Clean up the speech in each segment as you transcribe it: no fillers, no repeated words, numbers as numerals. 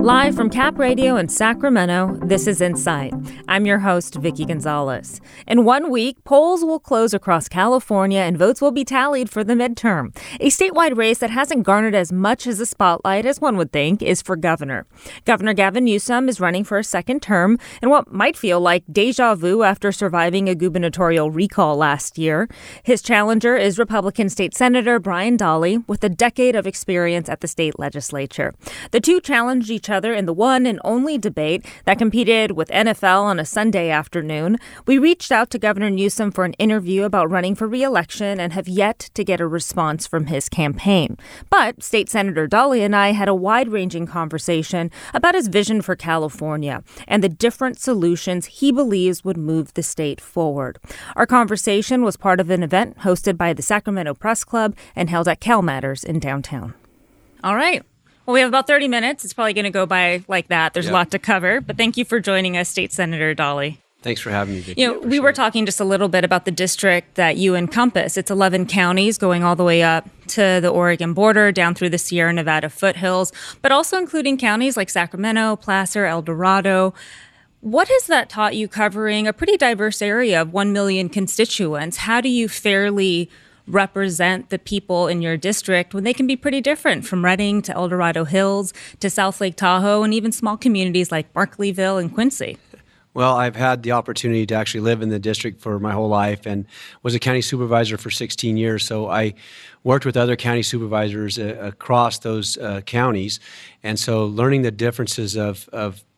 Live from Cap Radio in Sacramento, this is Insight. I'm your host, Vicky Gonzalez. In 1 week, polls will close across California and votes will be tallied for the midterm. A statewide race that hasn't garnered as much as a spotlight as one would think is for governor. Governor Gavin Newsom is running for a second term in what might feel like deja vu after surviving a gubernatorial recall last year. His challenger is Republican State Senator Brian Dahle, with a decade of experience at the state legislature. The two challenged each other in the one and only debate that competed with NFL on a Sunday afternoon. We reached out to Governor Newsom for an interview about running for re-election and have yet to get a response from his campaign. But State Senator Dahle and I had a wide-ranging conversation about his vision for California and the different solutions he believes would move the state forward. Our conversation was part of an event hosted by the Sacramento Press Club and held at CalMatters in downtown. All right. Well, we have about 30 minutes. It's probably going to go by like that. There's a lot to cover. But thank you for joining us, State Senator Dahle. Thanks for having me, Vicky. We were talking just a little bit about the district that you encompass. It's 11 counties going all the way up to the Oregon border, down through the Sierra Nevada foothills, but also including counties like Sacramento, Placer, El Dorado. What has that taught you, covering a pretty diverse area of 1 million constituents? How do you fairly represent the people in your district when they can be pretty different, from Redding to El Dorado Hills to South Lake Tahoe and even small communities like Barkleyville and Quincy? Well, I've had the opportunity to actually live in the district for my whole life and was a county supervisor for 16 years. So I worked with other county supervisors across those counties. And so learning the differences of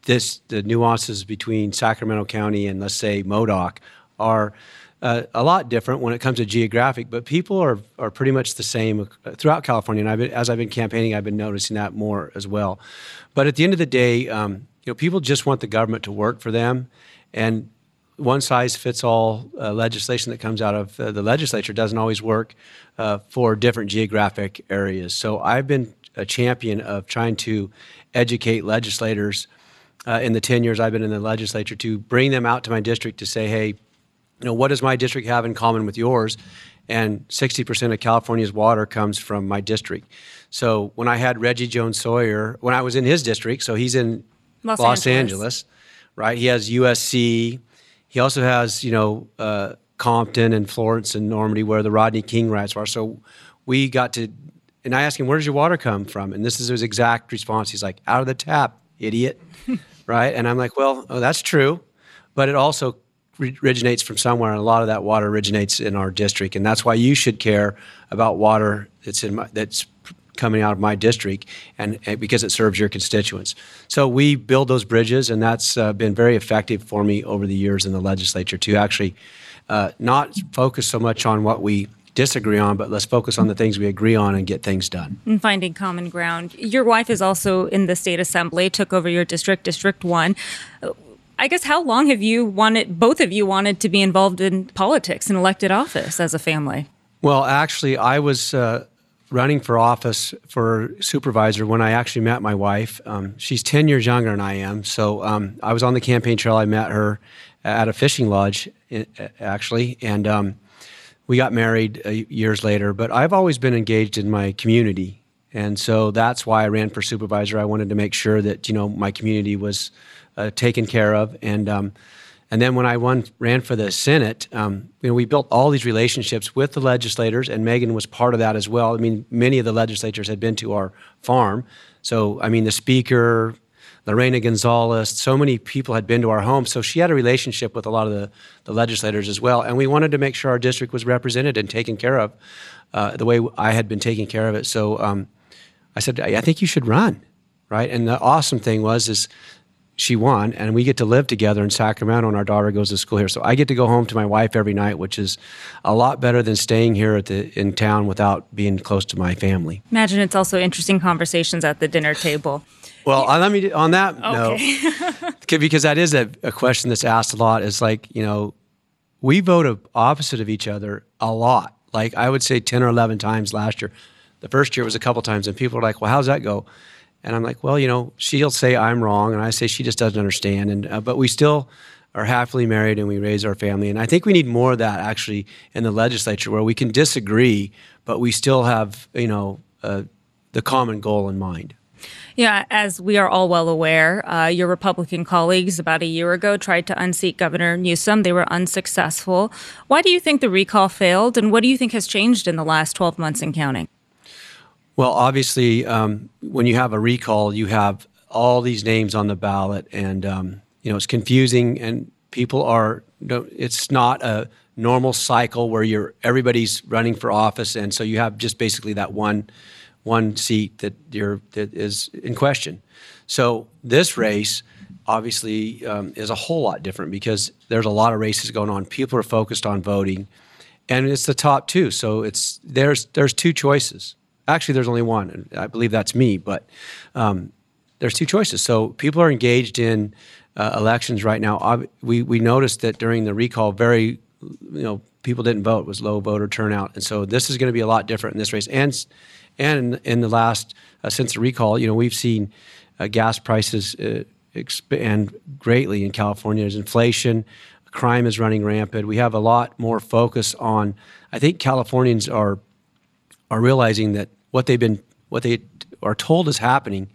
the nuances between Sacramento County and, let's say, Modoc are a lot different when it comes to geographic, but people are pretty much the same throughout California. And as I've been campaigning, I've been noticing that more as well. But at the end of the day, people just want the government to work for them, and one size fits all legislation that comes out of the legislature doesn't always work for different geographic areas. So I've been a champion of trying to educate legislators in the 10 years I've been in the legislature to bring them out to my district to say, hey, what does my district have in common with yours? And 60% of California's water comes from my district. So when I had Reggie Jones Sawyer, when I was in his district, so he's in Los Angeles, right? He has USC. He also has, Compton and Florence and Normandy, where the Rodney King riots are. So we got to, and I asked him, where does your water come from? And this is his exact response. He's like, out of the tap, idiot, right? And I'm like, well, that's true, but it also originates from somewhere, and a lot of that water originates in our district, and that's why you should care about water that's coming out of my district, and because it serves your constituents. So we build those bridges, and that's been very effective for me over the years in the legislature to actually not focus so much on what we disagree on, but let's focus on the things we agree on and get things done. And finding common ground. Your wife is also in the state assembly, took over your district, District 1. I guess, how long have both of you wanted to be involved in politics and elected office as a family? Well, actually, I was running for office for supervisor when I actually met my wife. She's 10 years younger than I am. So I was on the campaign trail. I met her at a fishing lodge, actually, and we got married years later. But I've always been engaged in my community. And so that's why I ran for supervisor. I wanted to make sure that, my community was taken care of. And then when I ran for the Senate, we built all these relationships with the legislators, and Megan was part of that as well. I mean, many of the legislators had been to our farm. So, the Speaker, Lorena Gonzalez, so many people had been to our home. So she had a relationship with a lot of the legislators as well. And we wanted to make sure our district was represented and taken care of the way I had been taking care of it. So I said, I think you should run, right? And the awesome thing is she won, and we get to live together in Sacramento, and our daughter goes to school here. So I get to go home to my wife every night, which is a lot better than staying here in town without being close to my family. Imagine it's also interesting conversations at the dinner table. Well, let me, on that note, because that is a question that's asked a lot, is like, we vote opposite of each other a lot. Like I would say 10 or 11 times last year. The first year was a couple times, and people are like, well, how's that go? And I'm like, well, she'll say I'm wrong, and I say she just doesn't understand. And but we still are happily married, and we raise our family. And I think we need more of that actually in the legislature, where we can disagree, but we still have the common goal in mind. Yeah, as we are all well aware, your Republican colleagues about a year ago tried to unseat Governor Newsom. They were unsuccessful. Why do you think the recall failed, and what do you think has changed in the last 12 months and counting? Well, obviously, when you have a recall, you have all these names on the ballot, and it's confusing, and people are. It's not a normal cycle where everybody's running for office, and so you have just basically that one seat that is in question. So this race obviously is a whole lot different because there's a lot of races going on. People are focused on voting, and it's the top two. So there's two choices. Actually, there's only one, and I believe that's me. But there's two choices. So people are engaged in elections right now. We noticed that during the recall, people didn't vote. It was low voter turnout, and so this is going to be a lot different in this race. And in the last, since the recall, we've seen gas prices expand greatly in California. There's inflation, crime is running rampant. We have a lot more focus on. I think Californians are realizing that what they are told is happening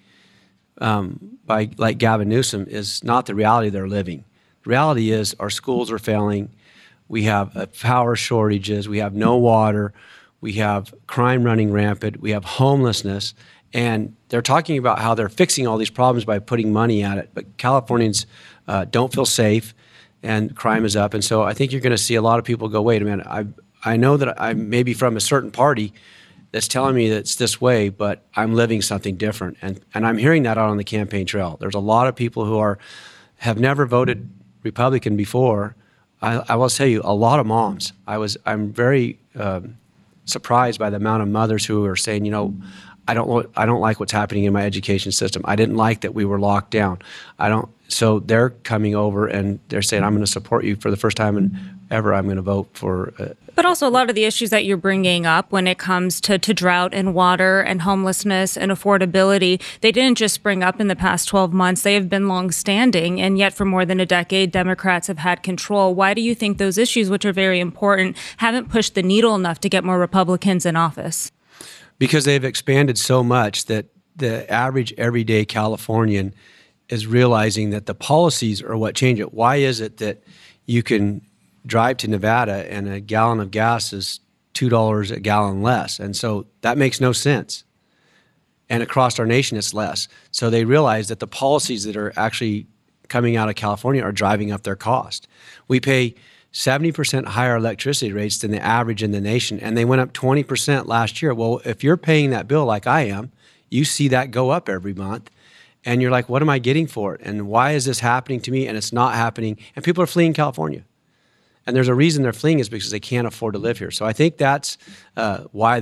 by like Gavin Newsom is not the reality they're living. The reality is our schools are failing. We have power shortages. We have no water. We have crime running rampant. We have homelessness. And they're talking about how they're fixing all these problems by putting money at it. But Californians don't feel safe, and crime is up. And so I think you're going to see a lot of people go, wait a minute, I know that I'm maybe from a certain party that's telling me that it's this way, but I'm living something different. And I'm hearing that out on the campaign trail. There's a lot of people who have never voted Republican before. I will tell you, a lot of moms. I'm very surprised by the amount of mothers who are saying, I don't like what's happening in my education system. I didn't like that we were locked down. So they're coming over and they're saying, I'm going to support you for the first time ever. I'm going to vote for. But also a lot of the issues that you're bringing up when it comes to drought and water and homelessness and affordability, they didn't just spring up in the past 12 months. They have been longstanding. And yet for more than a decade, Democrats have had control. Why do you think those issues, which are very important, haven't pushed the needle enough to get more Republicans in office? Because they've expanded so much that the average everyday Californian is realizing that the policies are what change it. Why is it that you can drive to Nevada and a gallon of gas is $2 a gallon less? And so that makes no sense. And across our nation, it's less. So they realize that the policies that are actually coming out of California are driving up their cost. We pay 70% higher electricity rates than the average in the nation, and they went up 20% last year. Well, if you're paying that bill like I am, you see that go up every month, and you're like, what am I getting for it? And why is this happening to me? And it's not happening, and people are fleeing California. And there's a reason they're fleeing is because they can't afford to live here. So I think that's why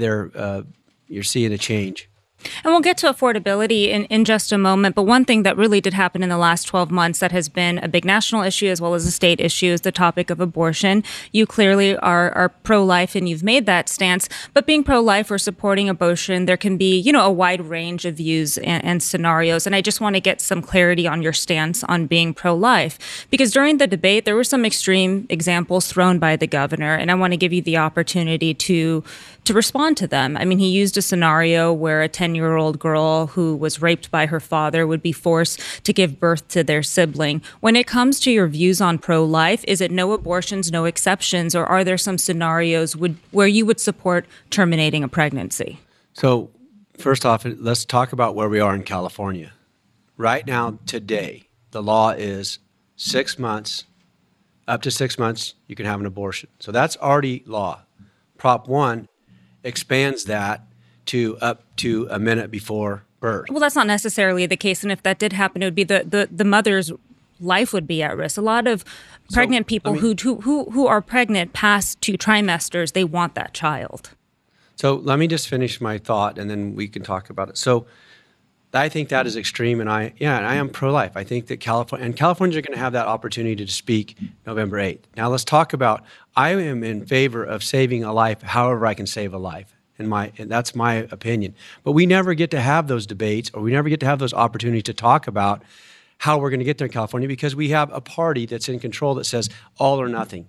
you're seeing a change. And we'll get to affordability in just a moment. But one thing that really did happen in the last 12 months that has been a big national issue as well as a state issue is the topic of abortion. You clearly are pro-life and you've made that stance. But being pro-life or supporting abortion, there can be, a wide range of views and scenarios. And I just want to get some clarity on your stance on being pro-life. Because during the debate, there were some extreme examples thrown by the governor. And I want to give you the opportunity to respond to them. I mean, he used a scenario where a 10-year-old girl who was raped by her father would be forced to give birth to their sibling. When it comes to your views on pro-life, is it no abortions, no exceptions, or are there some scenarios where you would support terminating a pregnancy? So first off, let's talk about where we are in California. Right now, today, the law is 6 months, up to 6 months, you can have an abortion. So that's already law. Prop 1 expands that to up to a minute before birth. Well, that's not necessarily the case. And if that did happen, it would be the mother's life would be at risk. A lot of pregnant people who are pregnant past 2 trimesters, they want that child. So let me just finish my thought and then we can talk about it. So I think that is extreme, and I am pro-life. I think that Californians are going to have that opportunity to speak November 8th. Now let's talk about, I am in favor of saving a life however I can save a life, and that's my opinion. But we never get to have those debates, or we never get to have those opportunities to talk about how we're going to get there in California because we have a party that's in control that says all or nothing.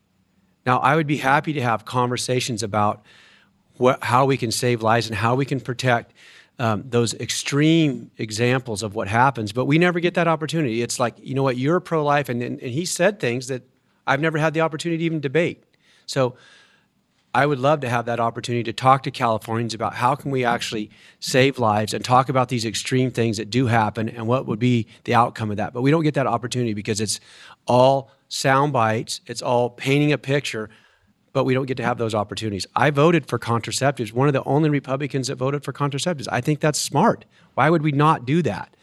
Now, I would be happy to have conversations about how we can save lives and how we can protect those extreme examples of what happens, but we never get that opportunity. It's like, you know what, you're pro-life, and he said things that I've never had the opportunity to even debate. So I would love to have that opportunity to talk to Californians about how can we actually save lives and talk about these extreme things that do happen and what would be the outcome of that. But we don't get that opportunity because it's all sound bites, it's all painting a picture, but we don't get to have those opportunities. I voted for contraceptives, one of the only Republicans that voted for contraceptives. I think that's smart. Why would we not do that?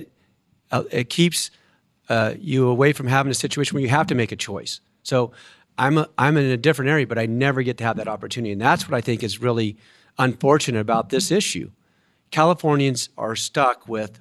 It keeps you away from having a situation where you have to make a choice. So I'm in a different area, but I never get to have that opportunity. And that's what I think is really unfortunate about this issue. Californians are stuck with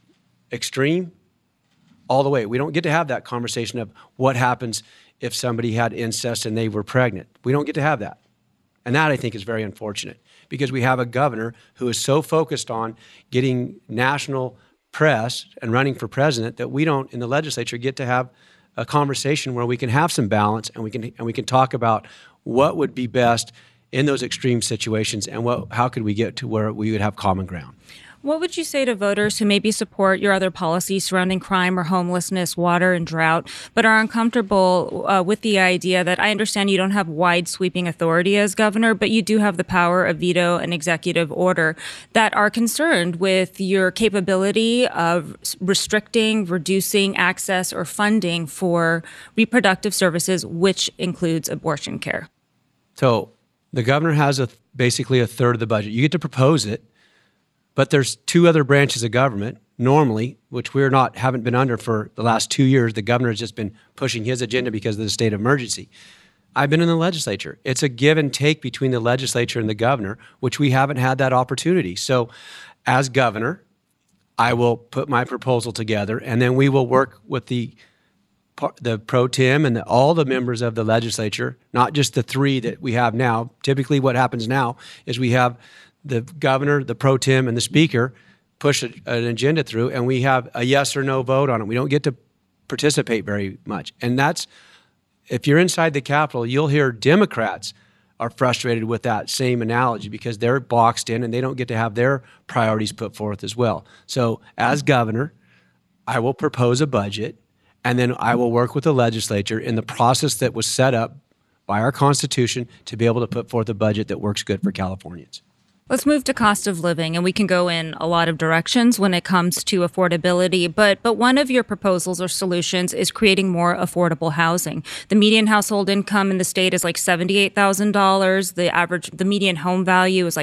extreme all the way. We don't get to have that conversation of what happens if somebody had incest and they were pregnant. We don't get to have that. And that, I think, is very unfortunate because we have a governor who is so focused on getting national press and running for president that we don't, in the legislature, get to have a conversation where we can have some balance and we can talk about what would be best in those extreme situations and how could we get to where we would have common ground. What would you say to voters who maybe support your other policies surrounding crime or homelessness, water and drought, but are uncomfortable with the idea that I understand you don't have wide sweeping authority as governor, but you do have the power of veto and executive order, that are concerned with your capability of restricting, reducing access or funding for reproductive services, which includes abortion care? So the governor has basically a third of the budget. You get to propose it. But there's two other branches of government, normally, which haven't been under for the last 2 years. The governor has just been pushing his agenda because of the state of emergency. I've been in the legislature. It's a give and take between the legislature and the governor, which we haven't had that opportunity. So as governor, I will put my proposal together, and then we will work with the pro tem and all the members of the legislature, not just the three that we have now. Typically what happens now is we have the governor, the pro tem, and the speaker push an agenda through, and we have a yes or no vote on it. We don't get to participate very much. And that's, if you're inside the Capitol, you'll hear Democrats are frustrated with that same analogy because they're boxed in and they don't get to have their priorities put forth as well. So as governor, I will propose a budget, and then I will work with the legislature in the process that was set up by our Constitution to be able to put forth a budget that works good for Californians. Let's move to cost of living, and we can go in a lot of directions when it comes to affordability, but one of your proposals or solutions is creating more affordable housing. The median household income in the state is like $78,000. The median home value is like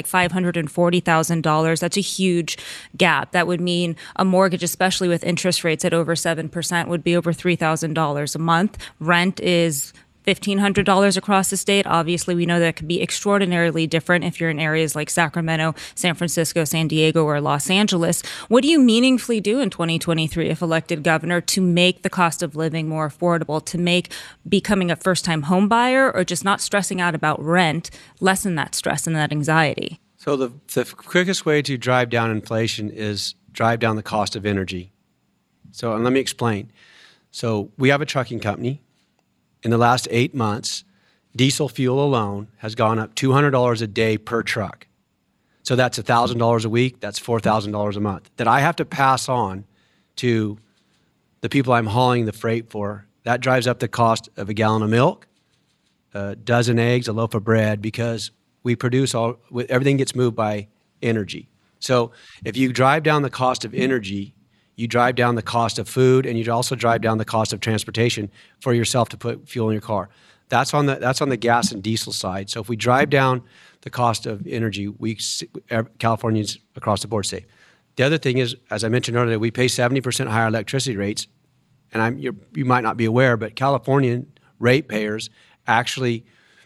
$540,000. That's a huge gap. That would mean a mortgage, especially with interest rates at over 7%, would be over $3,000 a month. Rent is $1,500 across the state. Obviously, we know that could be extraordinarily different if you're in areas like Sacramento, San Francisco, San Diego, or Los Angeles. What do you meaningfully do in 2023 if elected governor to make the cost of living more affordable, to make becoming a first-time home buyer or just not stressing out about rent lessen that stress and that anxiety? So the quickest way to drive down inflation is drive down the cost of energy. So and let me explain. So we have a trucking company. In the last 8 months, diesel fuel alone has gone up $200 a day per truck. So that's $1,000 a week. That's $4,000 a month that I have to pass on to the people I'm hauling the freight for. That drives up the cost of a gallon of milk, a dozen eggs, a loaf of bread, because we produce everything gets moved by energy. So if you drive down the cost of energy, you drive down the cost of food, and you also drive down the cost of transportation for yourself to put fuel in your car. That's on the gas and diesel side. So if we drive down the cost of energy, Californians across the board save. The other thing is, as I mentioned earlier, we pay 70% higher electricity rates, and you might not be aware, but Californian ratepayers actually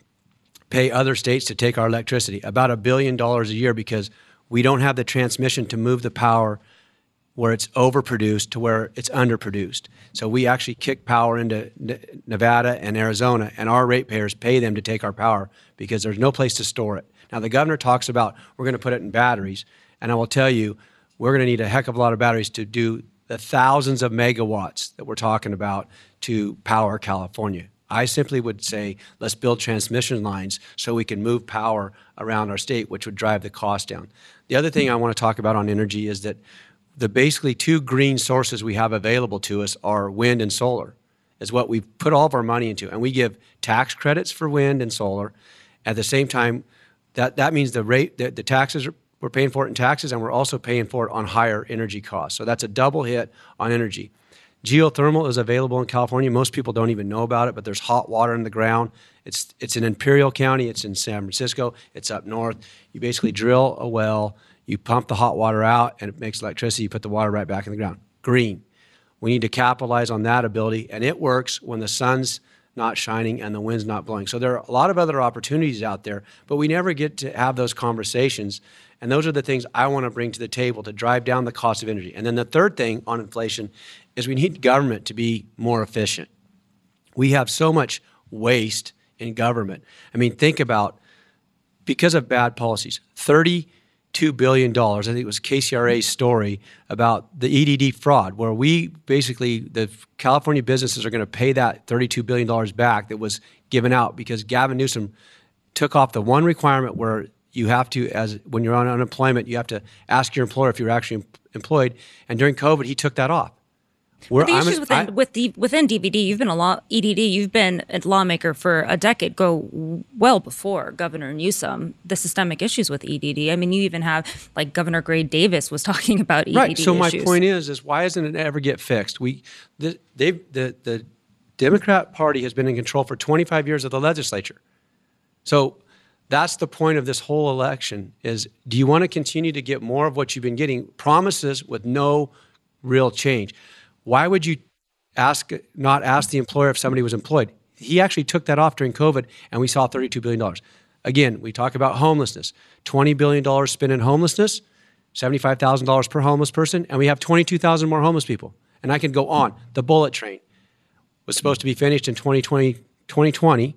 pay other states to take our electricity, about $1 billion a year, because we don't have the transmission to move the power where it's overproduced to where it's underproduced. So we actually kick power into Nevada and Arizona, and our ratepayers pay them to take our power because there's no place to store it. Now, the governor talks about we're going to put it in batteries, and I will tell you, we're going to need a heck of a lot of batteries to do the thousands of megawatts that we're talking about to power California. I simply would say, let's build transmission lines so we can move power around our state, which would drive the cost down. The other thing I want to talk about on energy is that the basically two green sources we have available to us are wind and solar, is what we've put all of our money into. And we give tax credits for wind and solar. At the same time, that means the taxes, we're paying for it in taxes, and we're also paying for it on higher energy costs. So that's a double hit on energy. Geothermal is available in California. Most people don't even know about it, but there's hot water in the ground. It's in Imperial County. It's in San Francisco. It's up north. You basically drill a well, you pump the hot water out, and it makes electricity. You put the water right back in the ground. Green. We need to capitalize on that ability, and it works when the sun's not shining and the wind's not blowing. So there are a lot of other opportunities out there, but we never get to have those conversations. And those are the things I want to bring to the table to drive down the cost of energy. And then the third thing on inflation is we need government to be more efficient. We have so much waste in government. I mean, think about, because of bad policies, $32 billion, I think it was KCRA's story about the EDD fraud, where the California businesses are going to pay that $32 billion back that was given out because Gavin Newsom took off the one requirement where you have to, when you're on unemployment, you have to ask your employer if you're actually employed. And during COVID, he took that off. The issues within DVD, you've been EDD, you've been a lawmaker for a decade, go well before Governor Newsom, the systemic issues with EDD. I mean, you even have, like, Governor Gray Davis was talking about EDD right. So issues. My point is why doesn't it ever get fixed? The Democrat Party has been in control for 25 years of the legislature. So that's the point of this whole election is, do you want to continue to get more of what you've been getting, promises with no real change? Why would you not ask the employer if somebody was employed? He actually took that off during COVID, and we saw $32 billion. Again, we talk about homelessness. $20 billion spent in homelessness, $75,000 per homeless person, and we have 22,000 more homeless people. And I can go on. The bullet train was supposed to be finished in 2020.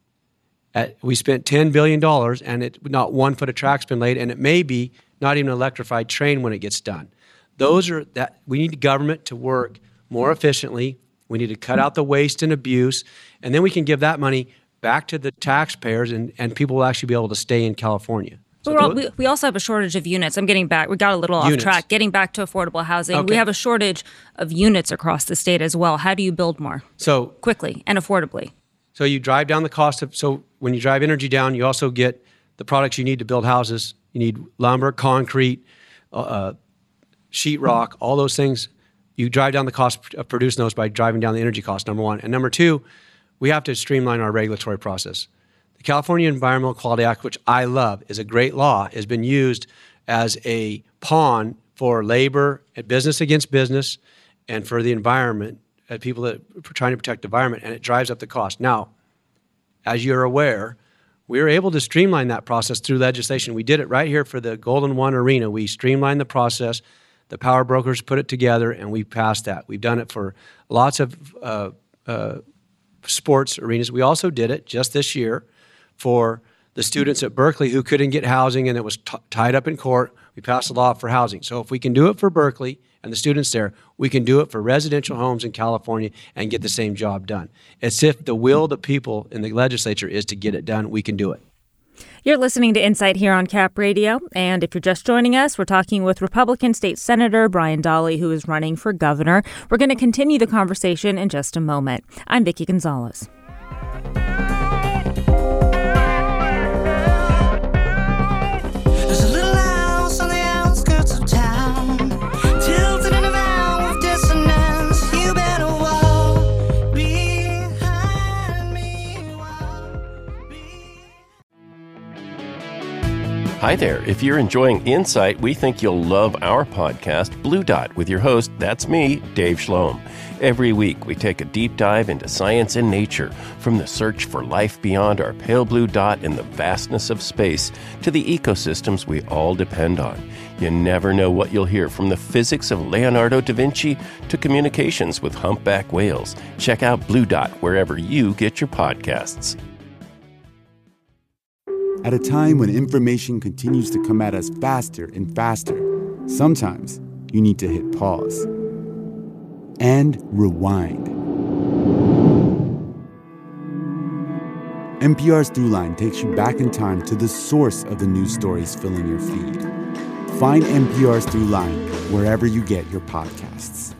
We spent $10 billion, and not 1 foot of track's been laid, and it may be not even an electrified train when it gets done. We need government to work more efficiently. We need to cut out the waste and abuse, and then we can give that money back to the taxpayers, and people will actually be able to stay in California. So we also have a shortage of units. I'm getting back. We got a little off track. Getting back to affordable housing. Okay. We have a shortage of units across the state as well. How do you build more? So quickly and affordably. So you drive down the cost of. So when you drive energy down, you also get the products you need to build houses. You need lumber, concrete, sheetrock, all those things. You drive down the cost of producing those by driving down the energy cost, number one. And number two, we have to streamline our regulatory process. The California Environmental Quality Act, which I love, is a great law, has been used as a pawn for labor, business against business, and for the environment, people that are trying to protect the environment, and it drives up the cost. Now, as you're aware, we were able to streamline that process through legislation. We did it right here for the Golden One Arena. We streamlined the process. The power brokers put it together, and we passed that. We've done it for lots of sports arenas. We also did it just this year for the students at Berkeley who couldn't get housing and it was tied up in court. We passed a law for housing. So if we can do it for Berkeley and the students there, we can do it for residential homes in California and get the same job done. It's if the will of the people in the legislature is to get it done, we can do it. You're listening to Insight here on Cap Radio, and if you're just joining us, we're talking with Republican State Senator Brian Dahle, who is running for governor. We're going to continue the conversation in just a moment. I'm Vicki Gonzalez. Hi there. If you're enjoying Insight, we think you'll love our podcast, Blue Dot, with your host, that's me, Dave Schloem. Every week, we take a deep dive into science and nature, from the search for life beyond our pale blue dot in the vastness of space to the ecosystems we all depend on. You never know what you'll hear, from the physics of Leonardo da Vinci to communications with humpback whales. Check out Blue Dot wherever you get your podcasts. At a time when information continues to come at us faster and faster, sometimes you need to hit pause and rewind. NPR's Throughline takes you back in time to the source of the news stories filling your feed. Find NPR's Throughline wherever you get your podcasts.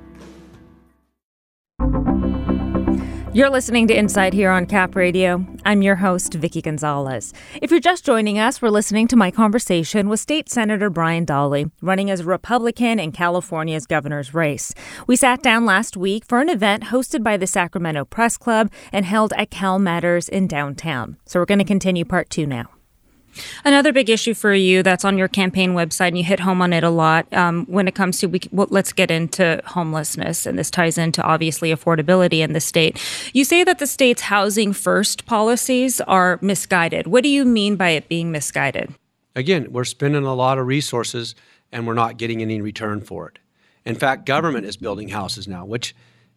You're listening to Insight here on Cap Radio. I'm your host, Vicky Gonzalez. If you're just joining us, we're listening to my conversation with State Senator Brian Dahle, running as a Republican in California's governor's race. We sat down last week for an event hosted by the Sacramento Press Club and held at Cal Matters in downtown. So we're going to continue part 2 now. Another big issue for you that's on your campaign website, and you hit home on it a lot, when it comes to, let's get into homelessness, and this ties into, obviously, affordability in the state. You say that the state's housing first policies are misguided. What do you mean by it being misguided? Again, we're spending a lot of resources, and we're not getting any return for it. In fact, government is building houses now, which,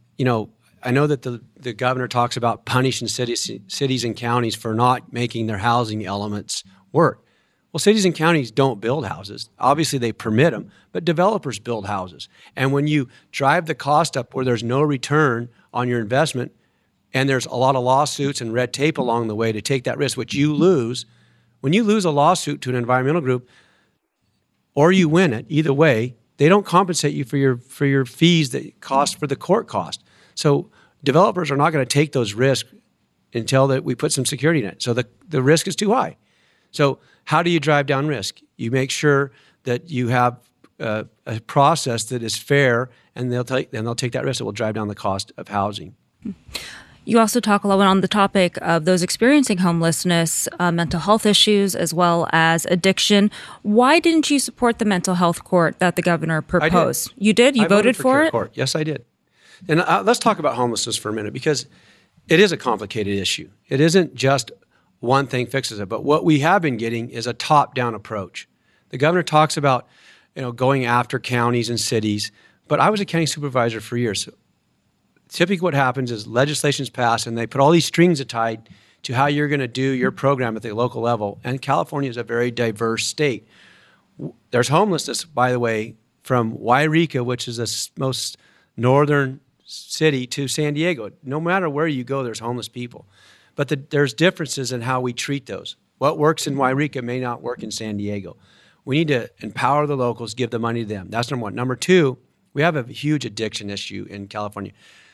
I know that the governor talks about punishing cities and counties for not making their housing elements work. Well, cities and counties don't build houses. Obviously, they permit them, but developers build houses. And when you drive the cost up where there's no return on your investment, and there's a lot of lawsuits and red tape along the way to take that risk, which you lose, when you lose a lawsuit to an environmental group, or you win it, either way, they don't compensate you for your fees that cost for the court cost. So developers are not going to take those risks until that we put some security in it. So the risk is too high. So how do you drive down risk? You make sure that you have a process that is fair, and they'll take that risk that will drive down the cost of housing. You also talk a lot on the topic of those experiencing homelessness, mental health issues, as well as addiction. Why didn't you support the mental health court that the governor proposed? You did? You voted for it? Court. Yes, I did. And let's talk about homelessness for a minute, because it is a complicated issue. It isn't just one thing fixes it, but what we have been getting is a top-down approach. The governor talks about, going after counties and cities, but I was a county supervisor for years. So typically what happens is legislation's passed and they put all these strings tied to how you're going to do your program at the local level. And California is a very diverse state. There's homelessness, by the way, from Yreka, which is the most northern city, to San Diego. No matter where you go, there's homeless people. But there's differences in how we treat those. What works in Yreka may not work in San Diego. We need to empower the locals, give the money to them. That's number one. Number two, we have a huge addiction issue in California.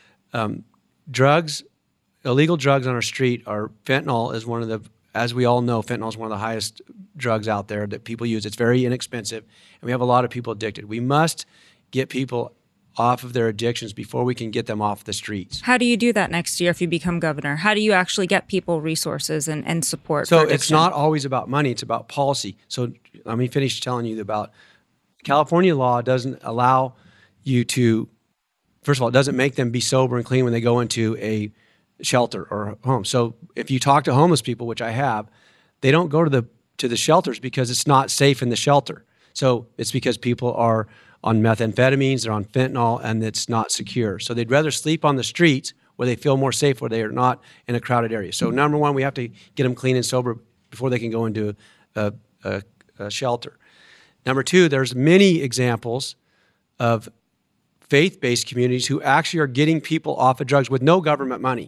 Illegal drugs on our street are fentanyl is one of the, as we all know, fentanyl is one of the highest drugs out there that people use. It's very inexpensive, and we have a lot of people addicted. We must get people off of their addictions before we can get them off the streets. How do you do that next year if you become governor? How do you actually get people resources and support? So it's not always about money, it's about policy. So let me finish telling you about California law doesn't allow you to, first of all, it doesn't make them be sober and clean when they go into a shelter or home. So if you talk to homeless people, which I have, they don't go to the shelters because it's not safe in the shelter. So it's because people are on methamphetamines, they're on fentanyl, and it's not secure. So they'd rather sleep on the streets where they feel more safe, where they are not in a crowded area. So number one, we have to get them clean and sober before they can go into a shelter. Number two, there's many examples of faith-based communities who actually are getting people off of drugs with no government money.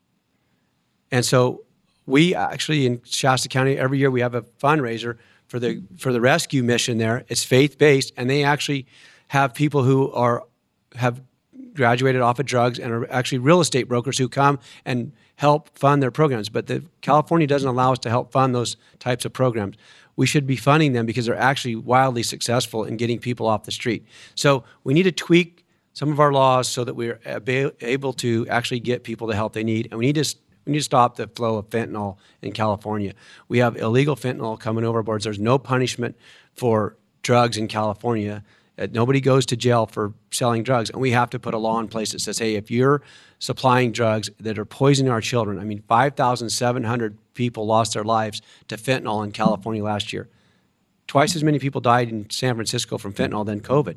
And so we actually, in Shasta County, every year we have a fundraiser for the rescue mission there. It's faith-based, and they actually have people who have graduated off of drugs and are actually real estate brokers who come and help fund their programs. But California doesn't allow us to help fund those types of programs. We should be funding them because they're actually wildly successful in getting people off the street. So we need to tweak some of our laws so that we're able to actually get people the help they need, and we need to stop the flow of fentanyl in California. We have illegal fentanyl coming over boards. There's no punishment for drugs in California. Nobody goes to jail for selling drugs. And we have to put a law in place that says, hey, if you're supplying drugs that are poisoning our children, 5,700 people lost their lives to fentanyl in California last year. Twice as many people died in San Francisco from fentanyl than COVID.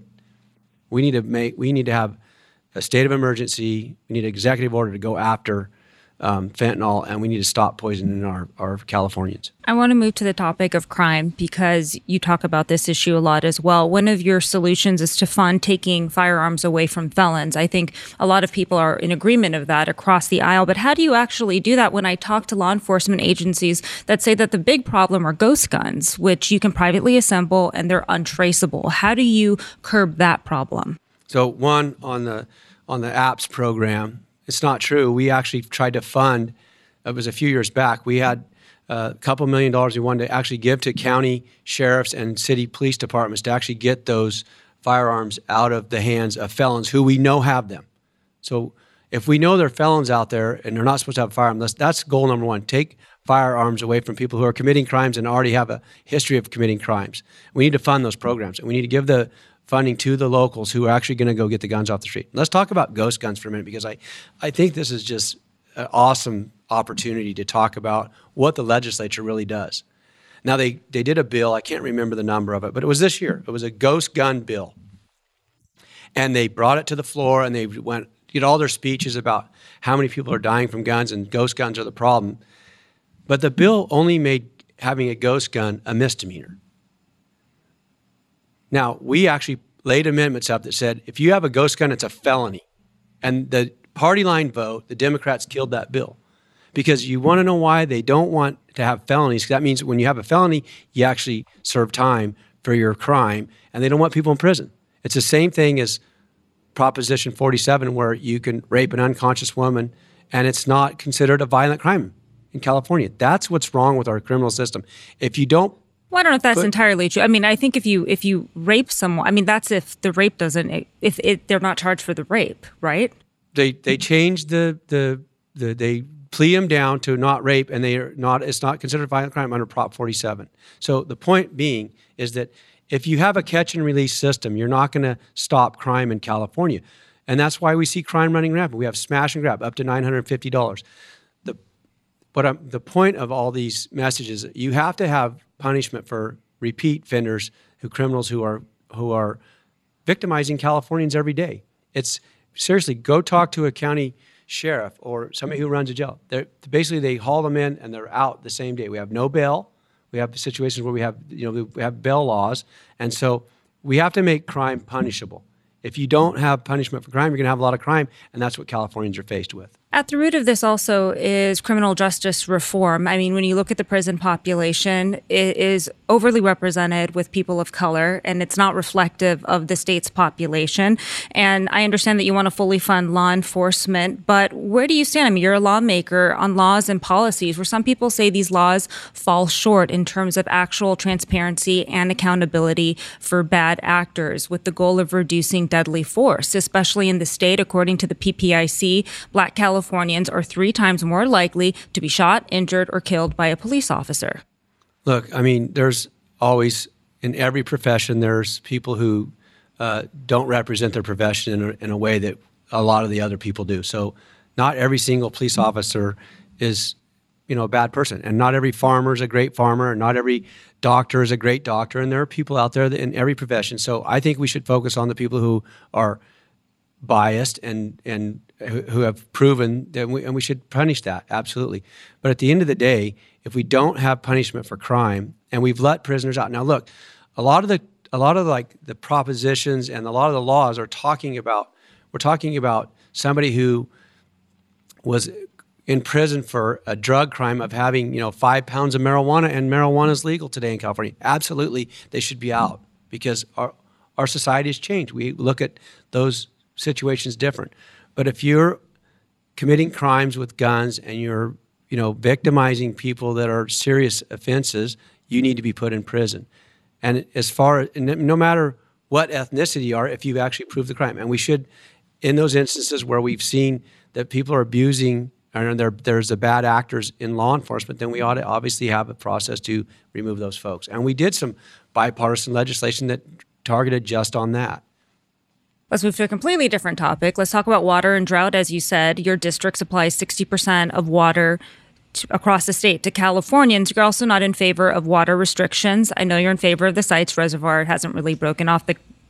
We need to have a state of emergency. We need an executive order to go after fentanyl, and we need to stop poisoning our Californians. I want to move to the topic of crime because you talk about this issue a lot as well. One of your solutions is to fund taking firearms away from felons. I think a lot of people are in agreement of that across the aisle. But how do you actually do that? When I talk to law enforcement agencies that say that the big problem are ghost guns, which you can privately assemble and they're untraceable. How do you curb that problem? So one, on the APPS program, it's not true. We actually tried to fund, it was a few years back, we had a couple $1 million we wanted to actually give to county sheriffs and city police departments to actually get those firearms out of the hands of felons who we know have them. So if we know there are felons out there and they're not supposed to have firearms, that's goal number one. Take firearms away from people who are committing crimes and already have a history of committing crimes. We need to fund those programs, and we need to give the funding to the locals who are actually going to go get the guns off the street. Let's talk about ghost guns for a minute, because I think this is just an awesome opportunity to talk about what the legislature really does. Now, they did a bill, I can't remember the number of it, but it was this year. It was a ghost gun bill. And they brought it to the floor, and they did all their speeches about how many people are dying from guns and ghost guns are the problem. But the bill only made having a ghost gun a misdemeanor. Now, we actually laid amendments up that said, if you have a ghost gun, it's a felony. And the party line vote, the Democrats killed that bill. Because you want to know why they don't want to have felonies? That means when you have a felony, you actually serve time for your crime, and they don't want people in prison. It's the same thing as Proposition 47, where you can rape an unconscious woman, and it's not considered a violent crime in California. That's what's wrong with our criminal system. If you don't Well, I don't know if that's entirely true. I mean, I think if you rape someone, I mean, that's if the rape doesn't, if they're not charged for the rape, right? They changed they plea them down to not rape, and it's not considered a violent crime under Prop 47. So the point being is that if you have a catch and release system, you're not going to stop crime in California. And that's why we see crime running rampant. We have smash and grab up to $950. The point of all these messages, you have to have punishment for repeat offenders, criminals who are victimizing Californians every day. It's seriously, go talk to a county sheriff or somebody who runs a jail. Basically, they haul them in and they're out the same day. We have no bail. We have situations where we have bail laws, and so we have to make crime punishable. If you don't have punishment for crime, you're going to have a lot of crime, and that's what Californians are faced with. At the root of this also is criminal justice reform. I mean, when you look at the prison population, it is overly represented with people of color, and it's not reflective of the state's population. And I understand that you want to fully fund law enforcement, but where do you stand? I mean, you're a lawmaker on laws and policies where some people say these laws fall short in terms of actual transparency and accountability for bad actors, with the goal of reducing deadly force, especially in the state. According to the PPIC, Black Californians are 3 times more likely to be shot, injured, or killed by a police officer. Look, I mean, there's always, in every profession, there's people who don't represent their profession in a way that a lot of the other people do. So not every single police officer is, a bad person. And not every farmer is a great farmer, and not every doctor is a great doctor. And there are people out there in every profession. So I think we should focus on the people who are biased and who have proven that, and we should punish that, absolutely. But at the end of the day, if we don't have punishment for crime and we've let prisoners out, now look, a lot of the propositions and a lot of the laws are talking about somebody who was in prison for a drug crime of having 5 pounds of marijuana, and marijuana is legal today in California. Absolutely, they should be out, because our society has changed. We look at those situations different. But if you're committing crimes with guns and you're victimizing people that are serious offenses, you need to be put in prison. And no matter what ethnicity you are, if you've actually proved the crime. And we should, in those instances where we've seen that people are abusing and there's the bad actors in law enforcement, then we ought to obviously have a process to remove those folks. And we did some bipartisan legislation that targeted just on that. Let's move to a completely different topic. Let's talk about water and drought. As you said, your district supplies 60% of water across the state to Californians. You're also not in favor of water restrictions. I know you're in favor of the Sites Reservoir. It hasn't really broken off the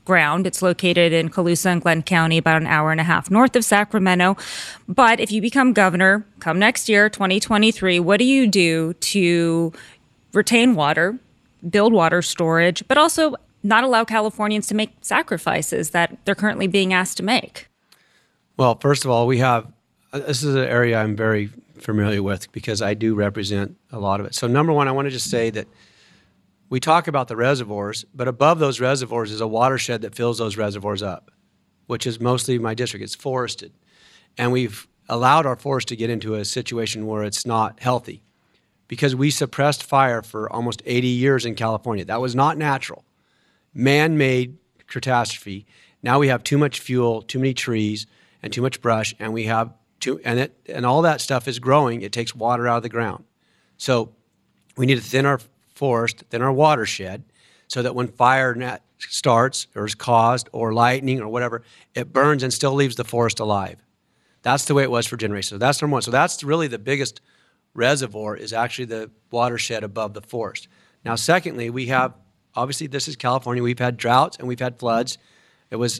ground. It's located in Colusa and Glenn County, about an hour and a half north of Sacramento. But if you become governor, come next year, 2023, what do you do to retain water, build water storage, but also not allow Californians to make sacrifices that they're currently being asked to make? Well, first of all, this is an area I'm very familiar with because I do represent a lot of it. So number one, I want to just say that we talk about the reservoirs, but above those reservoirs is a watershed that fills those reservoirs up, which is mostly my district. It's forested. And we've allowed our forest to get into a situation where it's not healthy because we suppressed fire for almost 80 years in California. That was not natural. Man-made catastrophe. Now we have too much fuel, too many trees, and too much brush, and we have and all that stuff is growing. It takes water out of the ground. So we need to thin our forest, thin our watershed, so that when fire starts or is caused or lightning or whatever, it burns and still leaves the forest alive. That's the way it was for generations. So that's number one. So that's really the biggest reservoir is actually the watershed above the forest. Now, secondly, we have, obviously this is California, we've had droughts and we've had floods. It was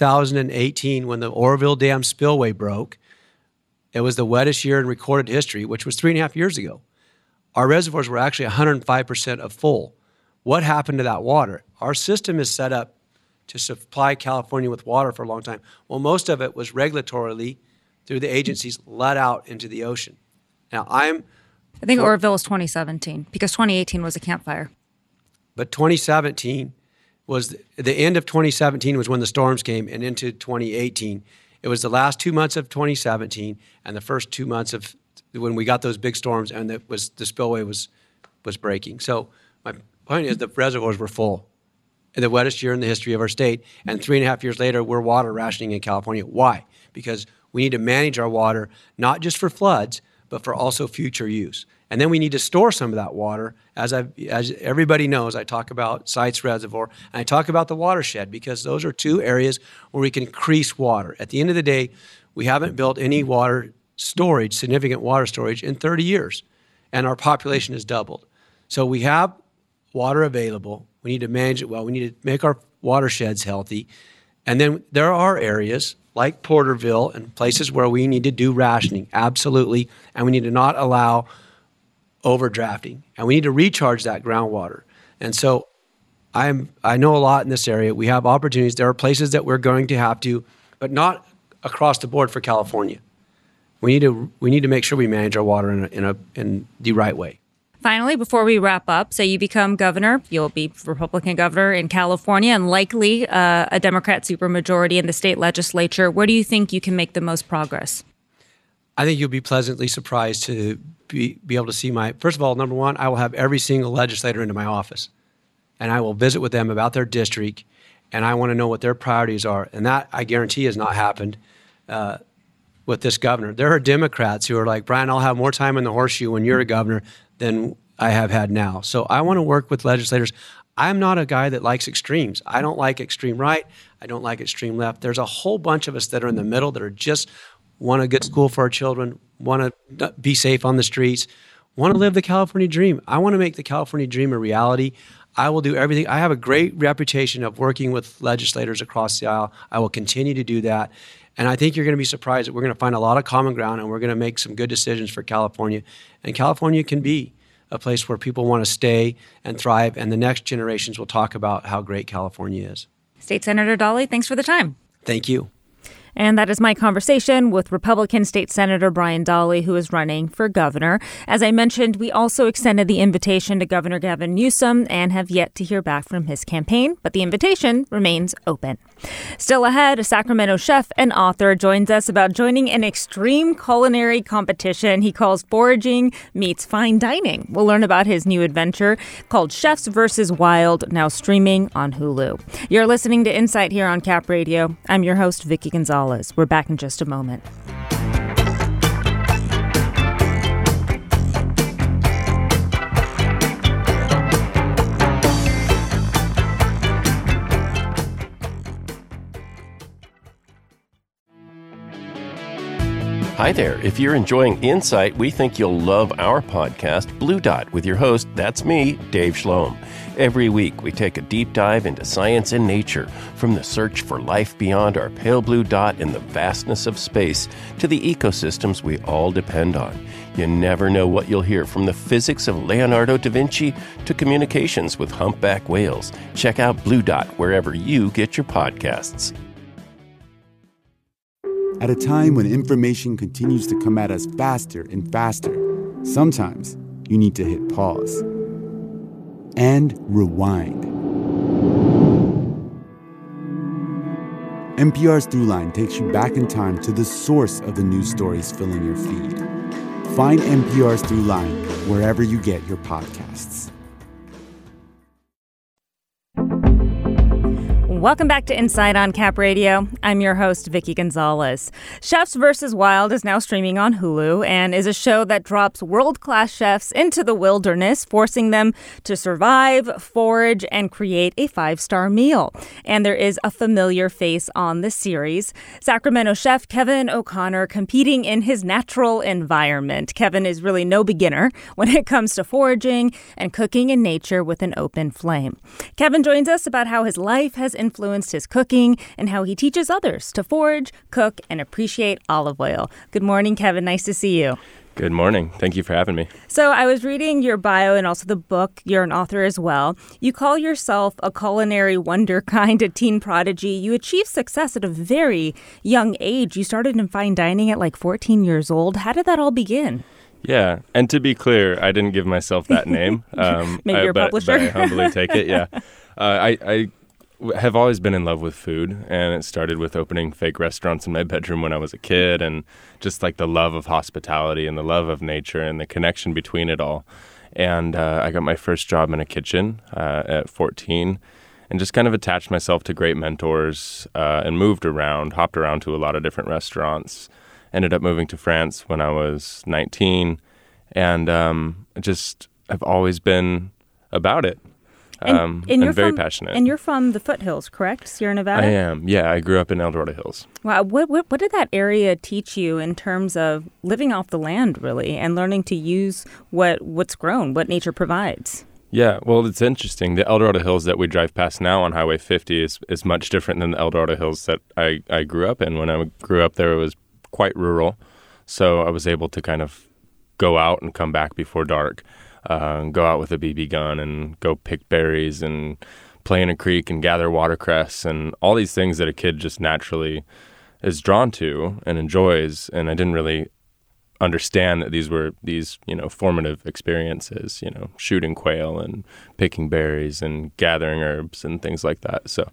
2018 when the Oroville Dam spillway broke. It was the wettest year in recorded history, which was 3.5 years ago. Our reservoirs were actually 105% of full. What happened to that water? Our system is set up to supply California with water for a long time. Well, most of it was regulatorily, through the agencies, let out into the ocean. Now, I think Oroville is 2017 because 2018 was a campfire. But 2017 was, the end of 2017 was when the storms came, and into 2018. It was the last 2 months of 2017 and the first 2 months of when we got those big storms and the spillway was breaking. So my point is the reservoirs were full in the wettest year in the history of our state, and 3.5 years later, we're water rationing in California. Why? Because we need to manage our water, not just for floods, but for also future use. And then we need to store some of that water. As everybody knows, I talk about Sites Reservoir, and I talk about the watershed because those are two areas where we can increase water. At the end of the day, we haven't built any water storage, significant water storage, in 30 years, and our population has doubled. So we have water available. We need to manage it well. We need to make our watersheds healthy. And then there are areas like Porterville and places where we need to do rationing, absolutely, and we need to not allow overdrafting, and we need to recharge that groundwater. And so I know a lot in this area. We have opportunities. There are places that we're going to have to, but not across the board for California. We need to make sure we manage our water in the right way. Finally, before we wrap up, say you become governor, you'll be Republican governor in California and likely a Democrat supermajority in the state legislature. Where do you think you can make the most progress? I think you'll be pleasantly surprised to be able to see first of all, number one, I will have every single legislator into my office, and I will visit with them about their district, and I want to know what their priorities are. And that, I guarantee, has not happened with this governor. There are Democrats who are like, Brian, I'll have more time in the horseshoe when you're a governor than I have had now. So I want to work with legislators. I'm not a guy that likes extremes. I don't like extreme right. I don't like extreme left. There's a whole bunch of us that are in the middle that are just want a good school for our children, want to be safe on the streets, want to live the California dream. I want to make the California dream a reality. I will do everything. I have a great reputation of working with legislators across the aisle. I will continue to do that. And I think you're going to be surprised that we're going to find a lot of common ground, and we're going to make some good decisions for California. And California can be a place where people want to stay and thrive, and the next generations will talk about how great California is. State Senator Dawley, thanks for the time. Thank you. And that is my conversation with Republican State Senator Brian Dawley, who is running for governor. As I mentioned, we also extended the invitation to Governor Gavin Newsom and have yet to hear back from his campaign, but the invitation remains open. Still ahead, a Sacramento chef and author joins us about joining an extreme culinary competition he calls Foraging Meets Fine Dining. We'll learn about his new adventure called Chefs vs. Wild, now streaming on Hulu. You're listening to Insight here on Cap Radio. I'm your host, Vicki Gonzalez. We're back in just a moment. Hi there. If you're enjoying Insight, we think you'll love our podcast, Blue Dot, with your host, that's me, Dave Schloem. Every week, we take a deep dive into science and nature, from the search for life beyond our pale blue dot in the vastness of space to the ecosystems we all depend on. You never know what you'll hear, from the physics of Leonardo da Vinci to communications with humpback whales. Check out Blue Dot wherever you get your podcasts. At a time when information continues to come at us faster and faster, sometimes you need to hit pause and rewind. NPR's Throughline takes you back in time to the source of the news stories filling your feed. Find NPR's Throughline wherever you get your podcasts. Welcome back to Inside on Cap Radio. I'm your host, Vicky Gonzalez. Chefs vs. Wild is now streaming on Hulu and is a show that drops world-class chefs into the wilderness, forcing them to survive, forage, and create a 5-star meal. And there is a familiar face on the series, Sacramento chef Kevin O'Connor, competing in his natural environment. Kevin is really no beginner when it comes to foraging and cooking in nature with an open flame. Kevin joins us about how his life has influenced his cooking and how he teaches others to forage, cook, and appreciate olive oil. Good morning, Kevin. Nice to see you. Good morning. Thank you for having me. So I was reading your bio and also the book. You're an author as well. You call yourself a culinary wonderkind, a teen prodigy. You achieved success at a very young age. You started in fine dining at like 14 years old. How did that all begin? Yeah, and to be clear, I didn't give myself that name. Maybe your publisher. But I humbly take it, yeah. I have always been in love with food, and it started with opening fake restaurants in my bedroom when I was a kid, and just like the love of hospitality and the love of nature and the connection between it all. And I got my first job in a kitchen at 14 and just kind of attached myself to great mentors and moved around, hopped around to a lot of different restaurants. Ended up moving to France when I was 19, and I've always been about it. I'm very passionate. And you're from the foothills, correct? Sierra Nevada? I am. Yeah, I grew up in El Dorado Hills. Wow. What did that area teach you in terms of living off the land, really, and learning to use what's grown, what nature provides? Yeah, well, it's interesting. The El Dorado Hills that we drive past now on Highway 50 is much different than the El Dorado Hills that I grew up in. When I grew up there, it was quite rural, so I was able to kind of go out and come back before dark. Go out with a BB gun and go pick berries and play in a creek and gather watercress and all these things that a kid just naturally is drawn to and enjoys. And I didn't really understand that these were formative experiences, shooting quail and picking berries and gathering herbs and things like that. So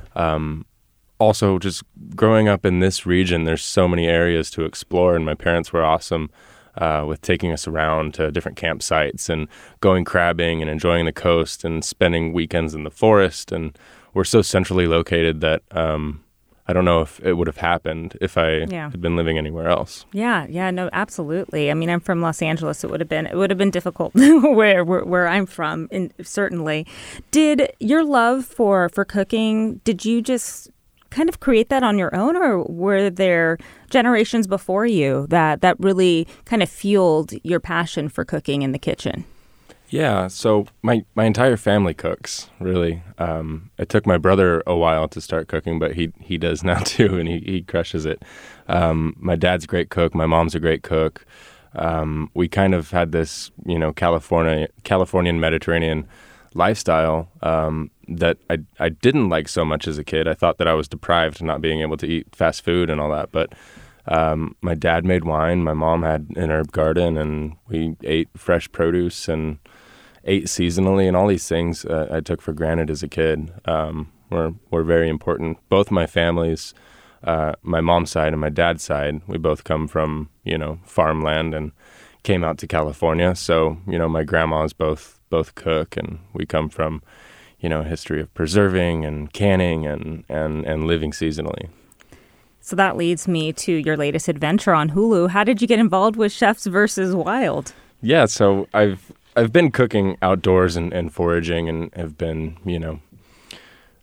also just growing up in this region, there's so many areas to explore, and my parents were awesome with taking us around to different campsites and going crabbing and enjoying the coast and spending weekends in the forest. And we're so centrally located that I don't know if it would have happened if I had been living anywhere else. Yeah, no, absolutely. I mean, I'm from Los Angeles. It would have been difficult where I'm from, certainly. Did your love for cooking, did you just kind of create that on your own, or were there generations before you that really kind of fueled your passion for cooking in the kitchen? Yeah, so my entire family cooks, really. It took my brother a while to start cooking, but he does now too, and he crushes it. My dad's a great cook. My mom's a great cook. We kind of had this, Californian Mediterranean lifestyle that I didn't like so much as a kid. I thought that I was deprived not being able to eat fast food and all that. But my dad made wine. My mom had an herb garden, and we ate fresh produce and ate seasonally. And all these things I took for granted as a kid were very important. Both my families, my mom's side and my dad's side, we both come from, farmland and came out to California. So, my grandmas both cook, and we come from, a history of preserving and canning and living seasonally. So that leads me to your latest adventure on Hulu. How did you get involved with Chefs vs. Wild? Yeah, so I've been cooking outdoors and foraging, and have been,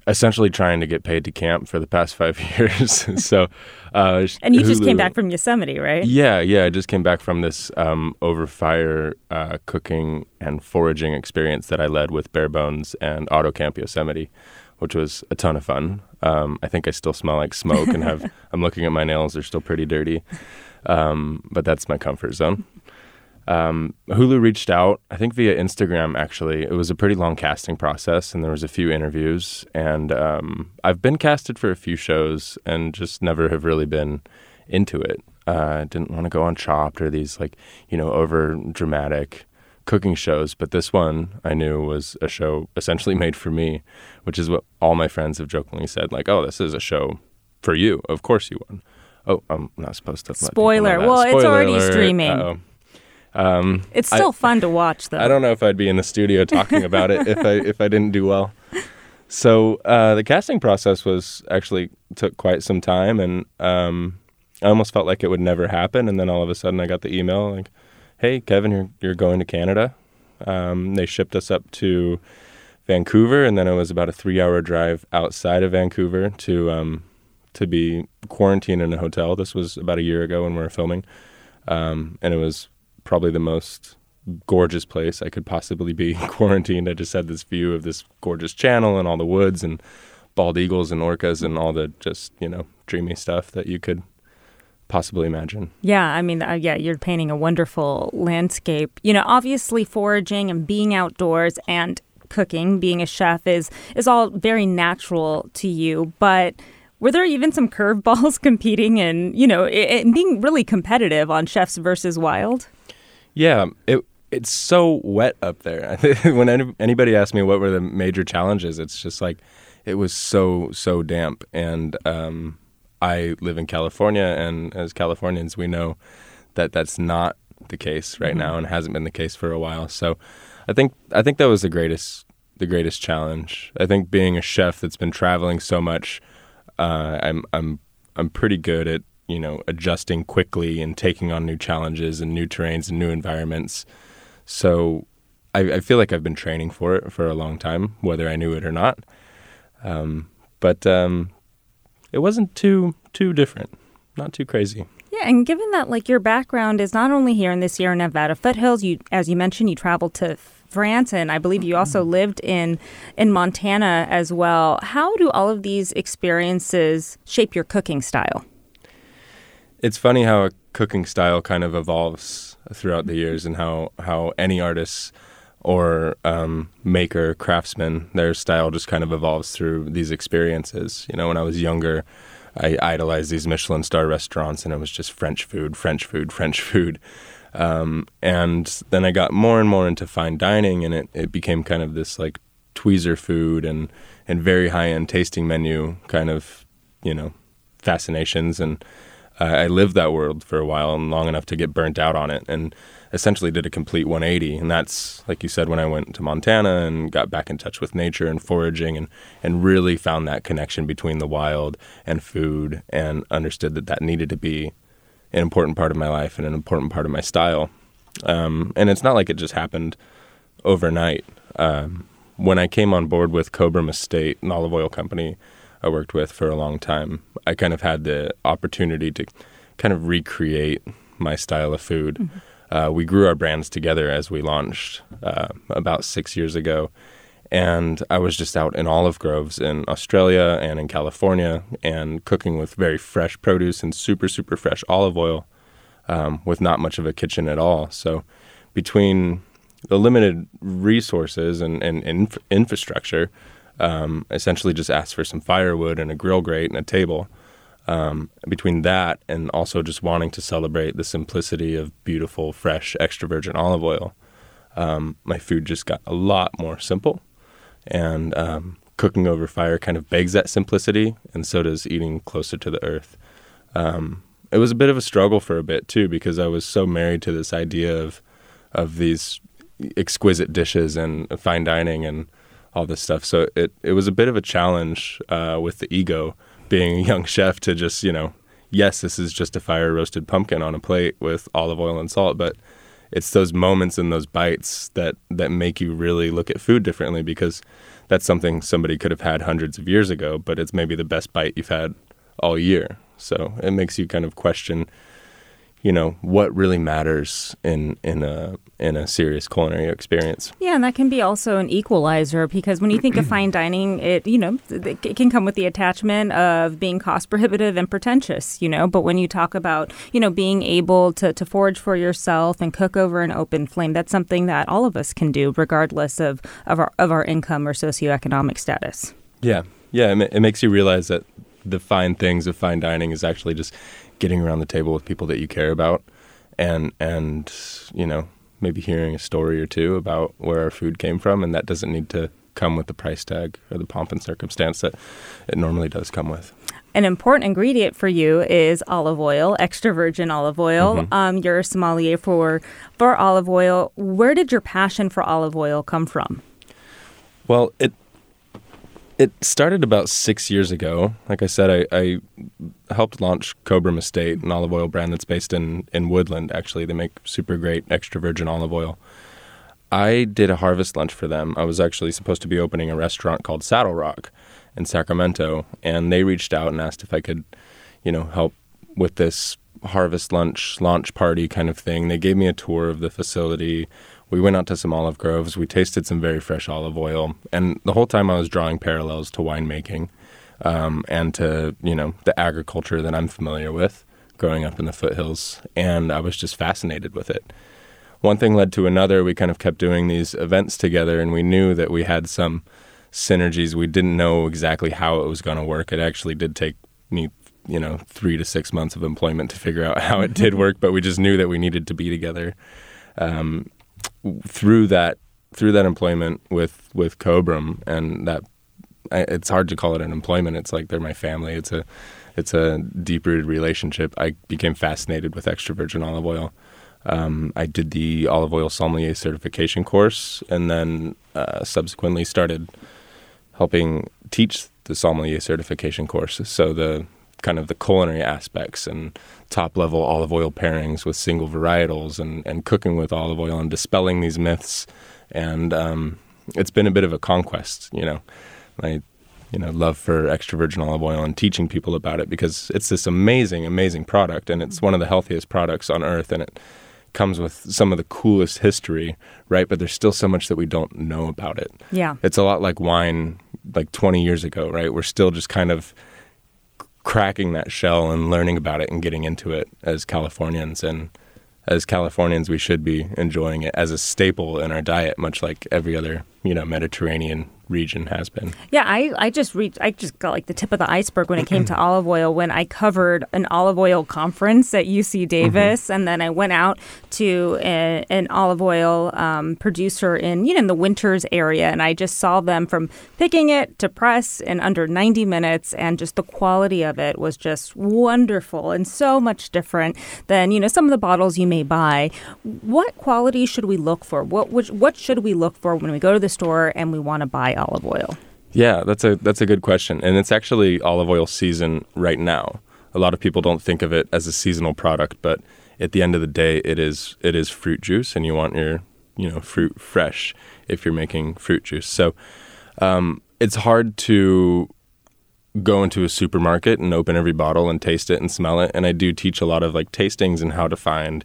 essentially trying to get paid to camp for the past 5 years. So, and you just came back from Yosemite, right? Yeah. I just came back from this over fire cooking and foraging experience that I led with Bare Bones and Auto Camp Yosemite, which was a ton of fun. I think I still smell like smoke and I'm looking at my nails; they're still pretty dirty, but that's my comfort zone. Hulu reached out, I think via Instagram, actually. It was a pretty long casting process, and there was a few interviews. And I've been casted for a few shows and just never have really been into it. Didn't want to go on Chopped or these over dramatic cooking shows. But this one I knew was a show essentially made for me, which is what all my friends have jokingly said, like, oh, this is a show for you. Of course you won. Oh, I'm not supposed to. Spoiler. Well, Spoiler it's already alert. streaming. Uh-oh. It's still fun to watch, though. I don't know if I'd be in the studio talking about it if I didn't do well. So the casting process took quite some time, and I almost felt like it would never happen. And then all of a sudden, I got the email like, "Hey, Kevin, you're going to Canada." They shipped us up to Vancouver, and then it was about a 3-hour drive outside of Vancouver to be quarantined in a hotel. This was about a year ago when we were filming, and it was probably the most gorgeous place I could possibly be quarantined. I just had this view of this gorgeous channel and all the woods and bald eagles and orcas and all the just, dreamy stuff that you could possibly imagine. Yeah, I mean, you're painting a wonderful landscape. Obviously foraging and being outdoors and cooking, being a chef is all very natural to you, but were there even some curveballs competing and, being really competitive on Chefs versus Wild? Yeah, it's so wet up there. When anybody asks me what were the major challenges, it's just like it was so damp. And I live in California, and as Californians, we know that that's not the case right now, and hasn't been the case for a while. So I think that was the greatest challenge. I think being a chef that's been traveling so much, I'm pretty good at adjusting quickly and taking on new challenges and new terrains and new environments. So I feel like I've been training for it for a long time, whether I knew it or not. But it wasn't too different, not too crazy. Yeah, and given that your background is not only here in the Sierra Nevada foothills, as you mentioned, you traveled to France, and I believe you also lived in Montana as well. How do all of these experiences shape your cooking style? It's funny how a cooking style kind of evolves throughout the years, and how any artist or maker, craftsman, their style just kind of evolves through these experiences. When I was younger, I idolized these Michelin star restaurants, and it was just French food. And then I got more and more into fine dining, and it became kind of this like tweezer food and very high-end tasting menu kind of, fascinations. And I lived that world for a while, and long enough to get burnt out on it, and essentially did a complete 180. And that's, like you said, when I went to Montana and got back in touch with nature and foraging and really found that connection between the wild and food, and understood that needed to be an important part of my life and an important part of my style. And it's not like it just happened overnight. When I came on board with Cobram Estate, an olive oil company I worked with for a long time, I kind of had the opportunity to kind of recreate my style of food. Mm-hmm. We grew our brands together as we launched about 6 years ago. And I was just out in olive groves in Australia and in California and cooking with very fresh produce and super, super fresh olive oil with not much of a kitchen at all. So between the limited resources and infrastructure, essentially just asked for some firewood and a grill grate and a table. Between that and also just wanting to celebrate the simplicity of beautiful, fresh, extra virgin olive oil, my food just got a lot more simple. And cooking over fire kind of begs that simplicity, and so does eating closer to the earth. It was a bit of a struggle for a bit, too, because I was so married to this idea of these exquisite dishes and fine dining and all this stuff. So it was a bit of a challenge with the ego, being a young chef, to just, yes, this is just a fire-roasted pumpkin on a plate with olive oil and salt, but it's those moments and those bites that make you really look at food differently, because that's something somebody could have had hundreds of years ago, but it's maybe the best bite you've had all year. So it makes you kind of question, what really matters in a serious culinary experience. Yeah, and that can be also an equalizer, because when you think of fine dining, it can come with the attachment of being cost prohibitive and pretentious, But when you talk about, being able to forage for yourself and cook over an open flame, that's something that all of us can do, regardless of our income or socioeconomic status. Yeah. It makes you realize that the fine things of fine dining is actually just getting around the table with people that you care about, and maybe hearing a story or two about where our food came from, and that doesn't need to come with the price tag or the pomp and circumstance that it normally does come with. An important ingredient for you is olive oil, extra virgin olive oil. Mm-hmm. You're a sommelier for olive oil. Where did your passion for olive oil come from? Well, it started about 6 years ago. Like I said, I helped launch Cobram Estate, an olive oil brand that's based in Woodland, actually. They make super great extra virgin olive oil. I did a harvest lunch for them. I was actually supposed to be opening a restaurant called Saddle Rock in Sacramento, and they reached out and asked if I could, help with this harvest lunch launch party kind of thing. They gave me a tour of the facility. We went out to some olive groves. We tasted some very fresh olive oil. And the whole time I was drawing parallels to winemaking and to, the agriculture that I'm familiar with growing up in the foothills. And I was just fascinated with it. One thing led to another. We kind of kept doing these events together, and we knew that we had some synergies. We didn't know exactly how it was going to work. It actually did take me 3 to 6 months of employment to figure out how it did work, but we just knew that we needed to be together. Through that employment with Cobram, and that it's hard to call it an employment. It's like they're my family. It's a deep-rooted relationship. I became fascinated with extra virgin olive oil. I did the olive oil sommelier certification course, and then subsequently started helping teach the sommelier certification course. So the kind of the culinary aspects and top-level olive oil pairings with single varietals and cooking with olive oil and dispelling these myths. And it's been a bit of a conquest, my love for extra virgin olive oil and teaching people about it, because it's this amazing, amazing product, and it's one of the healthiest products on earth, and it comes with some of the coolest history, right? But there's still so much that we don't know about it. Yeah. It's a lot like wine like 20 years ago, right? We're still just kind of cracking that shell and learning about it and getting into it as Californians. And as Californians, we should be enjoying it as a staple in our diet, much like every other, Mediterranean region has been. Yeah, I just got like the tip of the iceberg when it came to olive oil when I covered an olive oil conference at UC Davis, and then I went out to an olive oil producer in the Winters area, and I just saw them from picking it to press in under 90 minutes, and just the quality of it was just wonderful and so much different than some of the bottles you may buy. What quality should we look for? What should we look for when we go to the store and we want to buy olive oil? Yeah, that's a good question. And it's actually olive oil season right now. A lot of people don't think of it as a seasonal product, but at the end of the day, it is fruit juice, and you want your fruit fresh if you're making fruit juice. So it's hard to go into a supermarket and open every bottle and taste it and smell it. And I do teach a lot of like tastings and how to find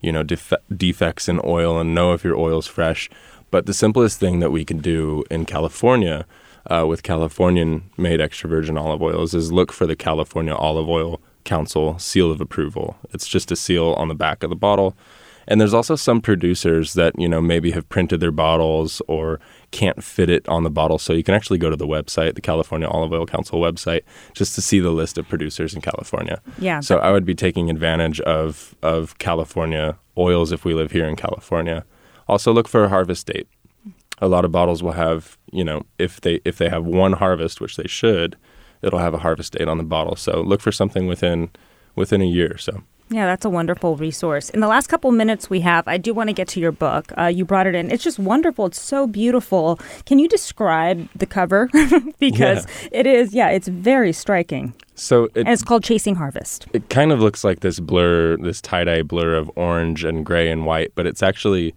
defects in oil and know if your oil's fresh. But the simplest thing that we can do in California with Californian-made extra virgin olive oils is look for the California Olive Oil Council seal of approval. It's just a seal on the back of the bottle. And there's also some producers that, maybe have printed their bottles or can't fit it on the bottle. So you can actually go to the website, the California Olive Oil Council website, just to see the list of producers in California. Yeah. So I would be taking advantage of California oils if we live here in California. Also look for a harvest date. A lot of bottles will have, if they have one harvest, which they should, it'll have a harvest date on the bottle. So look for something within a year or so. Yeah, that's a wonderful resource. In the last couple minutes we have, I do want to get to your book. You brought it in. It's just wonderful. It's so beautiful. Can you describe the cover? Because it's very striking. And it's called Chasing Harvest. It kind of looks like this blur, this tie-dye blur of orange and gray and white, but it's actually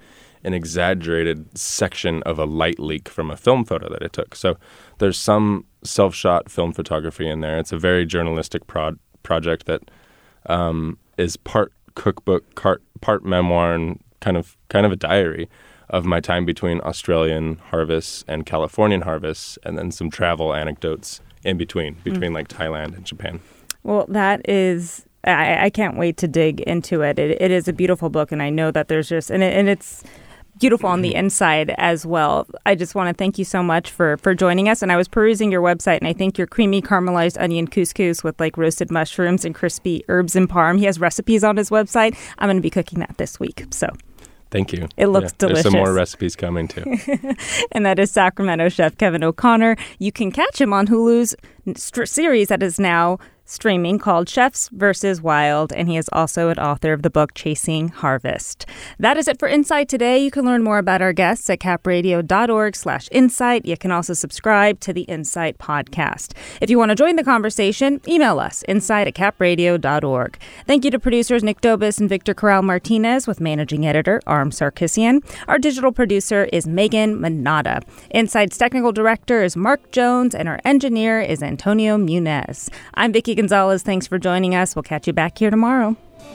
an exaggerated section of a light leak from a film photo that I took. So there's some self-shot film photography in there. It's a very journalistic project that is part cookbook, part memoir, and kind of a diary of my time between Australian harvests and Californian harvests, and then some travel anecdotes in between like Thailand and Japan. Well, that is, I can't wait to dig into it. It is a beautiful book, and I know that there's just, and it's beautiful on the inside as well. I just want to thank you so much for joining us. And I was perusing your website, and I think your creamy caramelized onion couscous with like roasted mushrooms and crispy herbs and parm. He has recipes on his website. I'm going to be cooking that this week. So thank you. It looks delicious. There's some more recipes coming too. And that is Sacramento chef Kevin O'Connor. You can catch him on Hulu's series that is now streaming called Chefs vs. Wild, and he is also an author of the book Chasing Harvest. That is it for Insight today. You can learn more about our guests at capradio.org/insight. You can also subscribe to the Insight podcast. If you want to join the conversation, email us, insight@capradio.org. Thank you to producers Nick Dobis and Victor Corral Martinez, with managing editor Aram Sarkissian. Our digital producer is Megan Manata. Insight's technical director is Mark Jones, and our engineer is Antonio Munez. I'm Vicki Gonzalez. Thanks for joining us. We'll catch you back here tomorrow.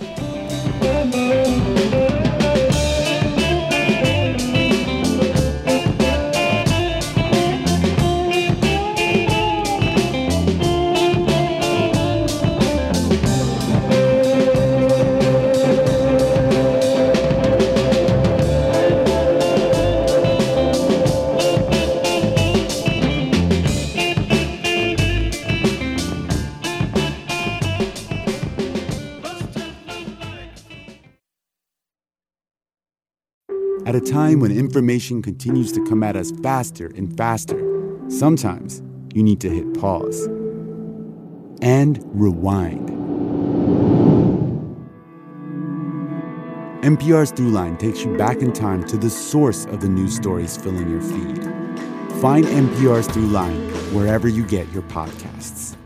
At a time when information continues to come at us faster and faster, sometimes you need to hit pause and rewind. NPR's Throughline takes you back in time to the source of the news stories filling your feed. Find NPR's Throughline wherever you get your podcasts.